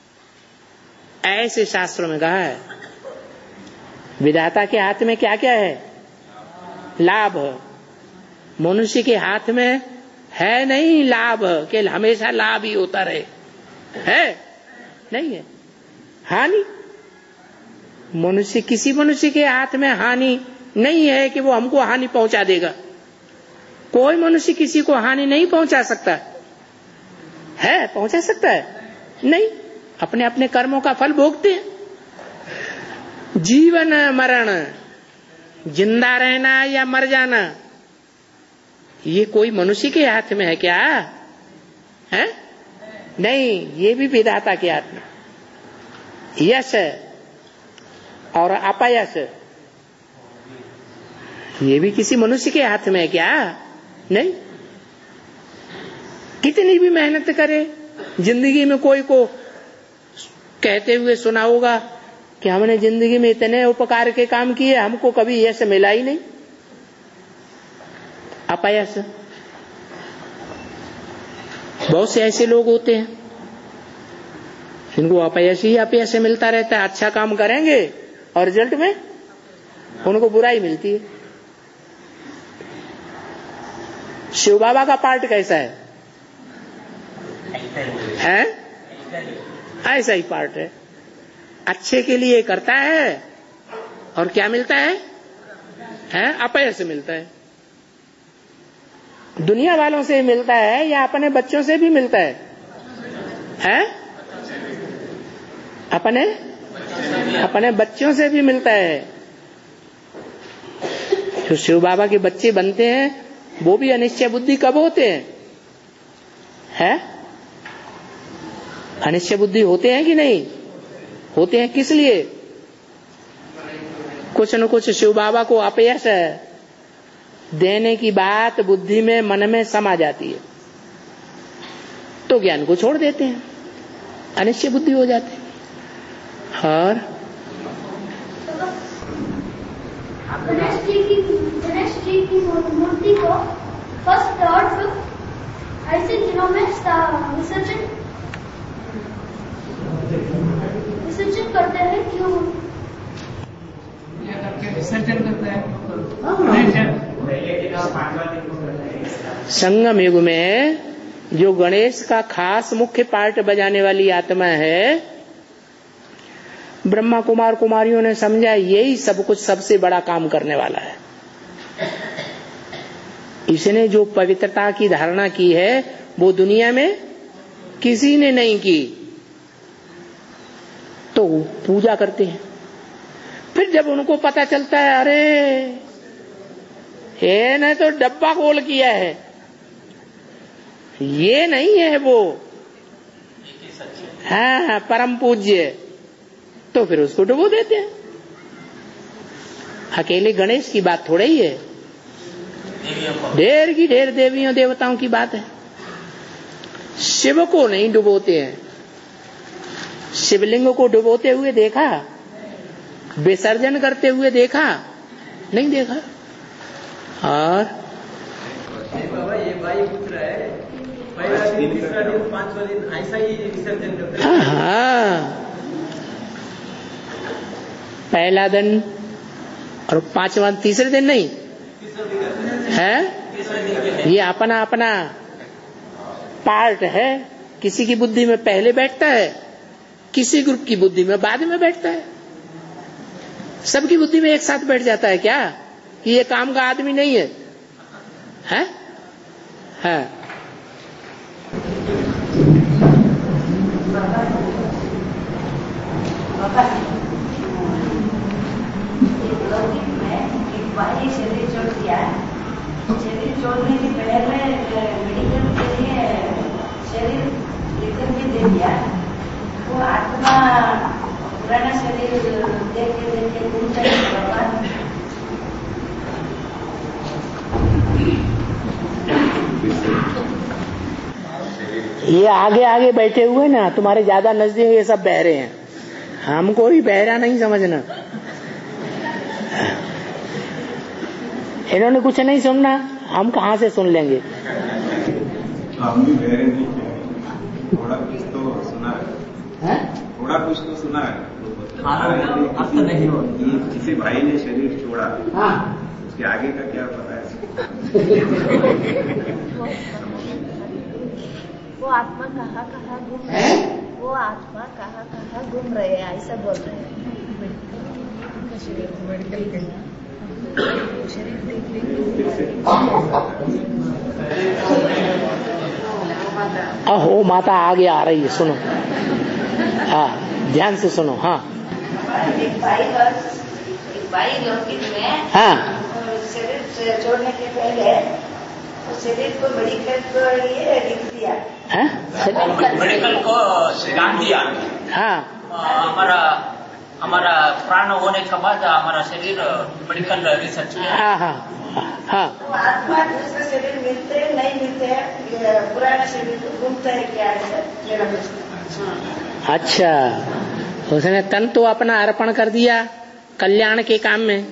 ऐसे शास्त्रों में कहा है। विधाता के हाथ में क्या क्या है? लाभ। मनुष्य के हाथ में है नहीं लाभ कि हमेशा लाभ ही होता रहे, है नहीं है। हानि, मनुष्य किसी मनुष्य के हाथ में हानि नहीं है कि वो हमको हानि पहुंचा देगा। कोई मनुष्य किसी को हानि नहीं पहुंचा सकता है। पहुंचा सकता है? नहीं। अपने अपने कर्मों का फल भोगते हैं। जीवन मरण, जिंदा रहना या मर जाना, ये कोई मनुष्य के हाथ में है क्या? है नहीं, ये भी विधाता के हाथ में। यश और अपयश, ये भी किसी मनुष्य के हाथ में है क्या? नहीं। कितनी भी मेहनत करे, जिंदगी में कोई को कहते हुए सुना होगा कि हमने जिंदगी में इतने उपकार के काम किए, हमको कभी यश मिला ही नहीं। अपयश, बहुत से ऐसे लोग होते हैं जिनको अपयश ही अपयश मिलता रहता है। अच्छा काम करेंगे और रिजल्ट में उनको बुराई मिलती है। शिव बाबा का पार्ट कैसा है? हैं? ऐसा ही पार्ट है। अच्छे के लिए करता है और क्या मिलता है? हैं? अपयश मिलता है। दुनिया वालों से मिलता है या अपने बच्चों से भी मिलता है? हैं? अपने अपने बच्चों से भी मिलता है। जो शिव बाबा के बच्चे बनते हैं वो भी अनिश्चय बुद्धि कब होते हैं? हैं? अनिश्चय बुद्धि होते हैं कि नहीं होते हैं? किस लिए? कुछ न कुछ शिव बाबा को अपयश देने की बात बुद्धि में मन में समा जाती है तो ज्ञान को छोड़ देते हैं, अनिश्चय बुद्धि हो जाती है। और गणेश जी की गणेश जी की मूर्ति को फर्स्ट थर्ड फिफ्थ ऐसे दिनों में विसर्जन विसर्जन करते हैं। क्यों विसर्जन करते हैं? संगम युग में जो गणेश का खास मुख्य पार्ट बजाने वाली आत्मा है, ब्रह्मा कुमार कुमारियों ने समझा यही सब कुछ सबसे बड़ा काम करने वाला है। इसने जो पवित्रता की धारणा की है वो दुनिया में किसी ने नहीं की, तो पूजा करते हैं। फिर जब उनको पता चलता है अरे ये ने तो डब्बा गोल किया है, ये नहीं है वो, हाँ हाँ परम पूज्य, तो फिर उसको डुबो देते हैं। अकेले गणेश की बात थोड़ा ही है, ढेर की ढेर देवियों देवताओं की बात है। शिव को नहीं डुबोते हैं। शिवलिंग को डुबोते हुए देखा? विसर्जन करते हुए देखा? नहीं देखा। और बाबा ये वायु पुत्र है, पहला दिन, तीसरा दिन, पांचवा दिन ऐसा ही विसर्जन करते हैं। हाँ, पहला दिन और पांचवा तीसरे दिन नहीं है। ये अपना अपना पार्ट है। किसी की बुद्धि में पहले बैठता है, किसी ग्रुप की बुद्धि में बाद में बैठता है। सबकी बुद्धि में एक साथ बैठ जाता है क्या कि ये काम का आदमी नहीं है? हैं? हाँ। बाहरी शरीर छोड़ दिया, शरीर छोड़ने के पहले मेडिकल के लिए शरीर लेकर के दे दिया। वो आत्मा पुराना शरीर देखे देखे घूमता है। ये आगे आगे बैठे हुए ना तुम्हारे ज्यादा नजदीक, ये सब बहरे हैं। हमको भी बहरा नहीं समझना। इन्होंने कुछ नहीं सुनना, हम कहाँ से सुन लेंगे? हम भी बहरे नहीं, थोड़ा कुछ तो सुना है, थोड़ा कुछ तो सुना है। किसी, नहीं हो किसी भाई ने शरीर छोड़ा, हाँ। उसके आगे का क्या पता है? वो आत्मा कहाँ कहाँ घूम रहे हैं, वो आत्मा कहाँ कहाँ घूम रहे हैं ऐसा बोल रहे हैं। मेडिकल के अहो माता आगे आ रही है, सुनो। हाँ ध्यान से सुनो। हाँ एक भाई एक भाई लौकिक में हाँ शरीर छोड़ने के पहले तो शरीर को मेडिकल को ये लिख दिया है? मेडिकल को सिद्धांत दिया। हाँ हमारा हमारा प्राण होने के बाद हमारा शरीर मेडिकल रिसर्च में। हाँ हाँ हाँ। तो आत्मा दूसरे शरीर मिलते नहीं मिलते, पुराना शरीर तो घूमता है क्या है मेरा प्रश्न। अच्छा, उसने तन तो अपना अर्पण कर दिया कल्याण के काम में।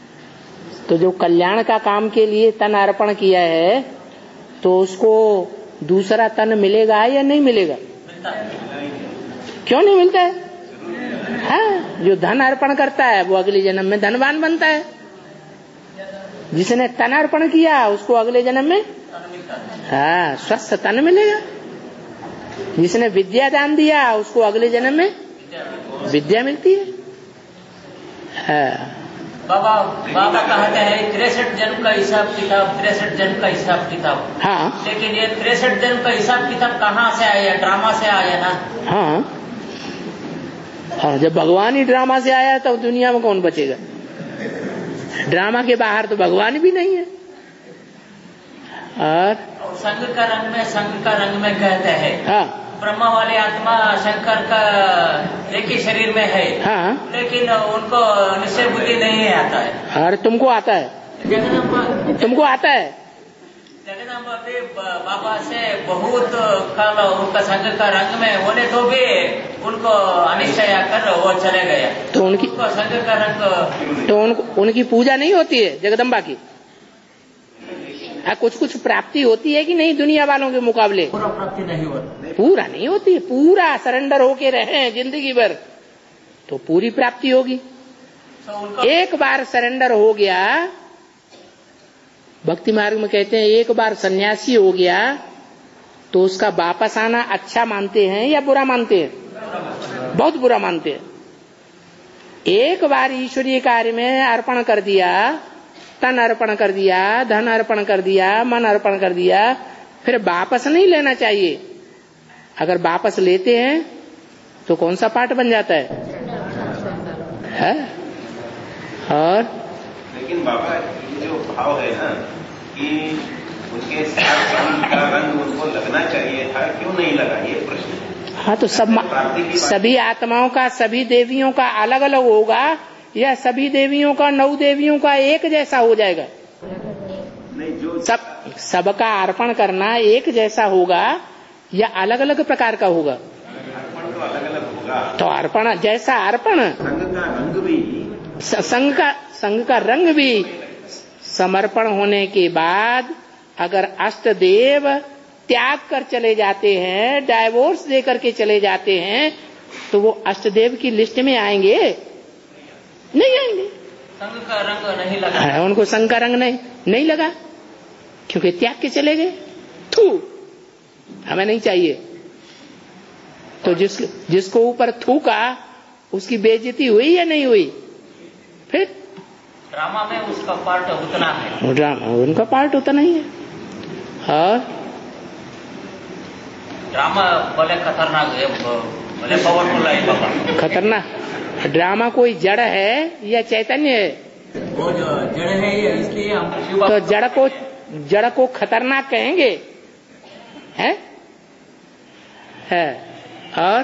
तो जो कल्याण का काम के लिए तन अर्पण किया है तो उसको दूसरा तन मिलेगा या नहीं मिलेगा? क्यों नहीं मिलता है? हाँ, जो धन अर्पण करता है वो अगले जन्म में धनवान बनता है। जिसने तन अर्पण किया उसको अगले जन्म में हाँ स्वस्थ तन मिलेगा। जिसने विद्या दान दिया उसको अगले जन्म में विद्या मिलती है। हाँ। बाबा बाबा कहते हैं तिरसठ जन्म का हिसाब किताब, तिरसठ जन्म का हिसाब किताब। हाँ, लेकिन ये तिरसठ जन्म का हिसाब किताब कहाँ से आया? ड्रामा से आया ना। हाँ, हाँ, जब भगवान ही ड्रामा से आया तब तो दुनिया में कौन बचेगा? ड्रामा के बाहर तो भगवान भी नहीं है। और, और संघ का रंग में संघ का रंग में कहते हैं हाँ, ब्रह्मा वाली आत्मा शंकर का एक ही शरीर में है। हाँ, लेकिन उनको निश्चय बुद्धि नहीं आता है। अरे तुमको आता है, जगदम्बा तुमको आता है। जगदम्बा भी बाबा से बहुत काल उनका संघ का रंग में होने तो भी उनको अनिश्चय आकर वो चले गया। तो उनकी संघ का रंग तो उनको उनकी पूजा नहीं होती है जगदम्बा की? हाँ, कुछ कुछ प्राप्ति होती है कि नहीं दुनिया वालों के मुकाबले? पूरा प्राप्ति नहीं होती। पूरा नहीं होती है। पूरा सरेंडर होके रहे जिंदगी भर तो पूरी प्राप्ति होगी। तो एक बार सरेंडर हो गया, भक्ति मार्ग में कहते हैं एक बार सन्यासी हो गया तो उसका वापस आना अच्छा मानते हैं या बुरा मानते हैं? बहुत बुरा मानते हैं। एक बार ईश्वरीय कार्य में अर्पण कर दिया, तन अर्पण कर दिया, धन अर्पण कर दिया, मन अर्पण कर दिया, फिर वापस नहीं लेना चाहिए। अगर वापस लेते हैं तो कौन सा पाठ बन जाता है, है? और लेकिन बाबा ये जो भाव है ना कि उनके साथ का रंग उनको लगना चाहिए था, क्यों नहीं लगा, ये प्रश्न है। हाँ, तो सब सभी आत्माओं का सभी देवियों का अलग अलग होगा या सभी देवियों का नौ देवियों का एक जैसा हो जाएगा? नहीं, जो सब सबका अर्पण करना एक जैसा होगा या अलग अलग प्रकार का होगा? अर्पण तो अलग अलग होगा। तो अर्पण जैसा अर्पण, संघ का रंग भी संघ का संघ का रंग भी समर्पण होने के बाद अगर अष्टदेव त्याग कर चले जाते हैं, डाइवोर्स देकर के चले जाते हैं, तो वो अष्टदेव की लिस्ट में आएंगे? नहीं आएंगे। संघ का रंग नहीं लगा है, उनको संघ का रंग नहीं नहीं लगा क्योंकि त्याग के चले गए। थू, हमें नहीं चाहिए। तो जिस जिसको ऊपर थूका उसकी बेइज्जती हुई या नहीं हुई? फिर ड्रामा में उसका पार्ट उतना है, ड्रामा उनका पार्ट उतना ही है। और ड्रामा भले खतरनाक है, भले पावरफुल है बाबा। खतरनाक ड्रामा कोई जड़ है या चैतन्य है? वो जो जड़ है ये, इसलिए हम तो जड़ को जड़ को खतरनाक कहेंगे, हैं? है। और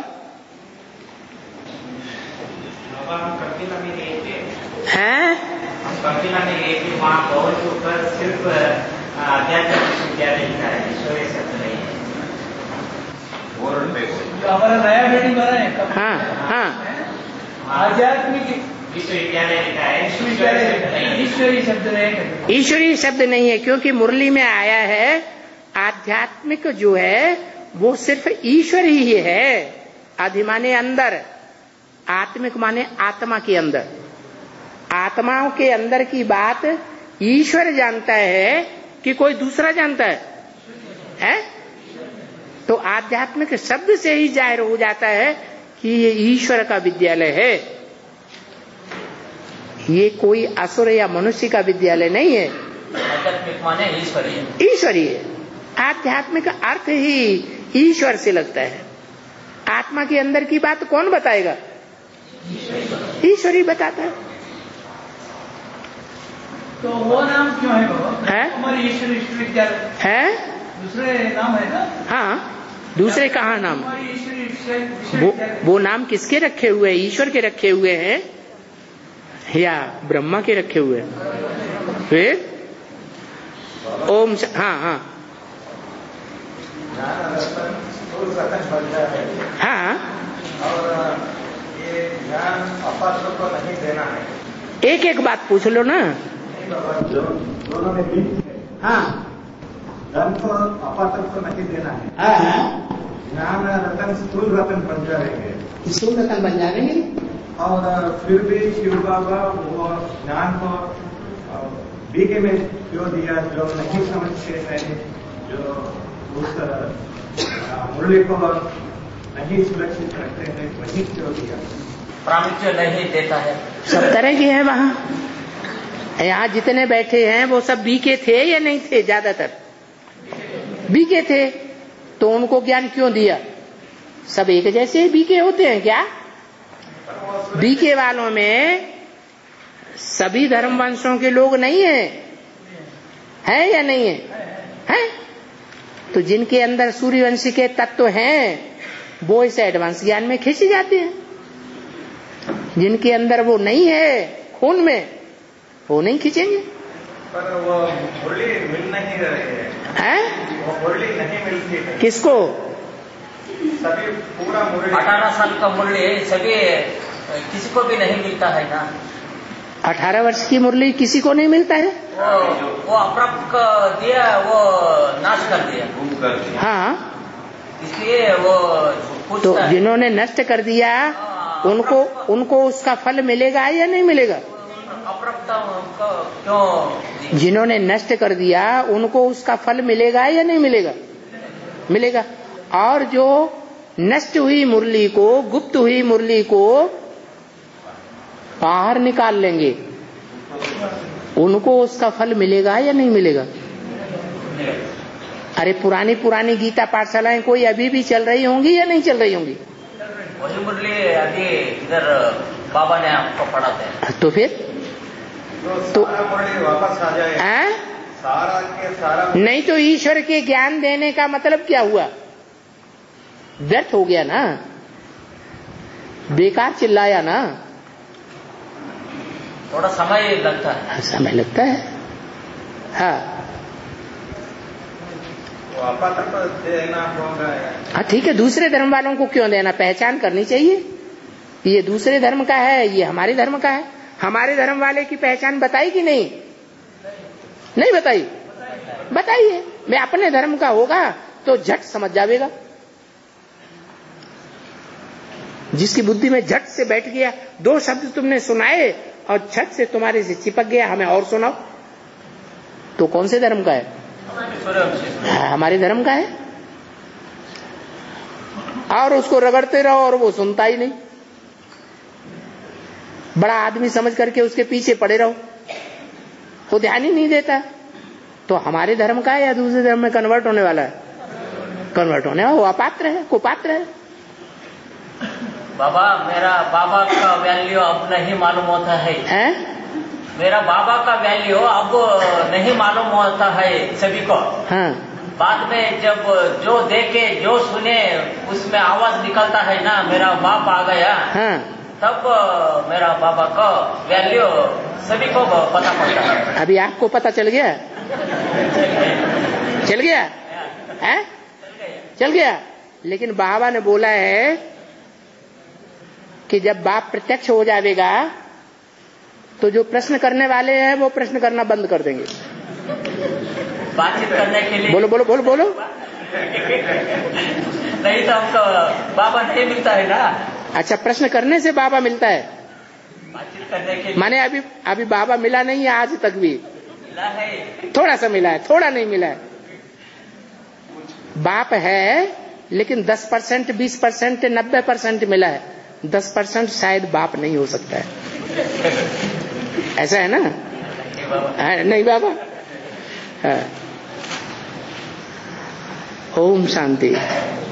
कपिला में गए थे, हैं? हम कपिला में गए थे, वहाँ बहुत ऊपर सिर्फ आध्यात्मिक विद्यालय लिखा है, ईश्वरीय शब्द नहीं है। हमारा नया बिल्डिंग बना है। हाँ, हाँ, आध्यात्मिक विश्वविद्यालय लिखा है, ईश्वरीय शब्द नहीं। ईश्वरीय शब्द नहीं है क्योंकि मुरली में आया है आध्यात्मिक जो है वो सिर्फ ईश्वर ही है। आधि माने अंदर, आत्मिक माने आत्मा के अंदर। आत्माओं के अंदर की बात ईश्वर जानता है कि कोई दूसरा जानता है, है? तो आध्यात्मिक शब्द से ही जाहिर हो जाता है कि ये ईश्वर का विद्यालय है, ये कोई असुर या मनुष्य का विद्यालय नहीं है। आध्यात्मिक माने ईश्वरीय, ईश्वरीय। आध्यात्मिक अर्थ ही ईश्वर से लगता है। आत्मा के अंदर की बात कौन बताएगा? ईश्वर ही बताता है। तो वो नाम क्यों है बाबा? है? हमारे ईश्वर विश्वविद्यालय है? दूसरे नाम है ना? हाँ, दूसरे कहाँ नाम? हमारी ईश्वर वो, विश्वविद्यालय। वो नाम किसके रखे हुए हैं? ईश्वर के रखे हुए हैं या ब्रह्मा के रखे हुए हैं? फिर ओम श... हाँ, हाँ, हाँ, और ये ज्ञान अपात्र को नहीं देना है। एक एक बात पूछ लो ना। दोनों में बीच हाँ, धन को अपात्र को नहीं देना है। हाँ, ज्ञान रतन स्थूल रतन बन जाएंगे, स्थूल रतन बन जाएंगे। और फिर भी शिव बाबा वो ज्ञान को बीके में क्यों दिया, जो नहीं समझते हैं, जो उस मुरली को नहीं सुरक्षित रखते हैं, वही क्यों दिया? प्रामुख्य नहीं देता है। सब तरह के हैं वहाँ। यहाँ जितने बैठे हैं वो सब बीके थे या नहीं थे? ज्यादातर बीके थे, तो उनको ज्ञान क्यों दिया? सब एक जैसे बीके होते हैं क्या? बीके वालों में सभी धर्म वंशों के लोग नहीं है, है या नहीं है? है? तो जिनके अंदर सूर्यवंशी के तत्व हैं वो इस एडवांस ज्ञान में खींचे जाते हैं। जिनके अंदर वो नहीं है खून में, वो नहीं खींचेंगे। पर वो मुरली मिल नहीं रहे हैं, हैं? वो मुरली नहीं मिलती है। किसको? सभी पूरा मुरली अठारह साल का मुरली सभी किसी को भी नहीं मिलता है ना। अठारह वर्ष की मुरली किसी को नहीं मिलता है। वो वो अप्राप्त दिया, वो नाश कर दिया, कर दिया। हाँ, इसलिए वो तो पूछता है। जिन्होंने नष्ट कर दिया उनको उनको उसका फल मिलेगा या नहीं मिलेगा? अप्राप्त को क्यों? जिन्होंने नष्ट कर दिया उनको उसका फल मिलेगा या नहीं मिलेगा? मिलेगा। और जो नष्ट हुई मुरली को, गुप्त हुई मुरली को बाहर निकाल लेंगे, उनको उसका फल मिलेगा या नहीं मिलेगा? अरे पुरानी पुरानी गीता पाठशालाएं कोई अभी भी चल रही होंगी या नहीं चल रही होंगी? वही मुरली अभी इधर बाबा ने आपको पढ़ाते हैं। तो फिर तो सारा मुरली वापस आ जाए। आ? सारा के सारा नहीं तो ईश्वर के ज्ञान देने का मतलब क्या हुआ? व्यर्थ हो गया ना, बेकार चिल्लाया ना। थोड़ा समय लगता है। समय लगता है। हाँ अपात्र को देना होगा। हाँ ठीक है, दूसरे धर्म वालों को क्यों देना? पहचान करनी चाहिए, ये दूसरे धर्म का है, ये हमारे धर्म का है। हमारे धर्म वाले की पहचान बताई कि नहीं? नहीं बताई? बताइए। मैं अपने धर्म का होगा तो झट समझ जाएगा। जिसकी बुद्धि में झट से बैठ गया, दो शब्द तुमने सुनाए और झट से तुम्हारे से चिपक गया, हमें और सुनाओ, तो कौन से धर्म का है? हाँ, हमारे धर्म का है। और उसको रगड़ते रहो और वो सुनता ही नहीं, बड़ा आदमी समझ करके उसके पीछे पड़े रहो, वो ध्यान ही नहीं देता। तो हमारे धर्म का है या दूसरे धर्म में कन्वर्ट होने वाला है? कन्वर्ट होने वाला वो अपात्र है, कुपात्र है। बाबा, मेरा बाबा का वैल्यू अब नहीं मालूम होता है, हैं? मेरा बाबा का वैल्यू अब नहीं मालूम होता है सभी को। हाँ। बाद में जब जो देखे जो सुने उसमें आवाज निकलता है ना, मेरा बाप आ गया, हाँ। तब मेरा बाबा का वैल्यू सभी को पता पड़ता है। अभी आपको पता चल गया? चल गया है? चल गया। लेकिन बाबा ने बोला है कि जब बाप प्रत्यक्ष हो जाएगा तो जो प्रश्न करने वाले हैं वो प्रश्न करना बंद कर देंगे। बातचीत करने के लिए बोलो बोलो बोलो बोलो। नहीं तो हमको बाबा नहीं मिलता है ना। अच्छा, प्रश्न करने से बाबा मिलता है? बातचीत करने के लिए माने अभी अभी बाबा मिला नहीं है आज तक भी? मिला है, थोड़ा सा मिला है, थोड़ा नहीं मिला है। बाप है लेकिन दस परसेंट, बीस परसेंट, नब्बे परसेंट मिला है। दस परसेंट शायद बाप नहीं हो सकता है। ऐसा है ना? है, नहीं बाबा? है। ओम शांति।